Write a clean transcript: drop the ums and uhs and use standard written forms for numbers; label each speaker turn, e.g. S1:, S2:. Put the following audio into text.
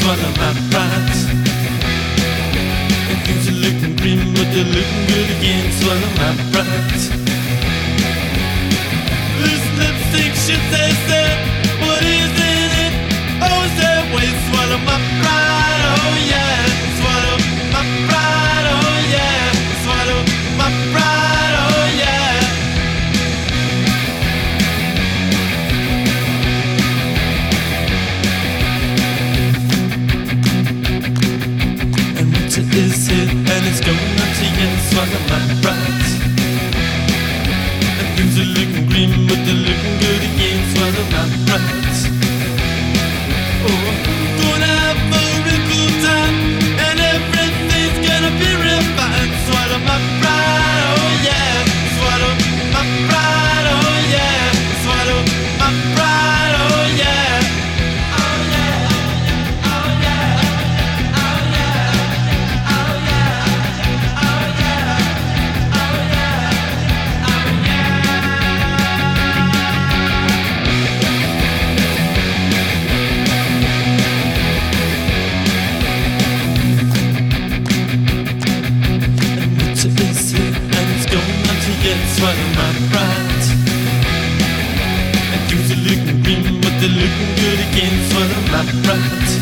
S1: swallow my pride. And things are looking grim, but they're looking good again. Swallow my pride. This lipstick shit they said, what is in it? Oh, is that way? Swallow my pride, oh yeah. Swallow my pride, oh yeah. Swallow my pride, oh yeah. And winter is here, and it's going on to you. Swallow my pride. And things are looking grim, but they're looking good again. Swallow my pride. Oh, gonna have a real cool time, and everything's gonna be real fine. Swallow my pride, oh yeah. Swallow my pride, oh yeah. Swallow my pride, oh yeah. Oh yeah, oh yeah, oh yeah, oh yeah, oh yeah, oh yeah, oh swallow my pride. And things are looking grim, but they're looking good again. Swallow my pride.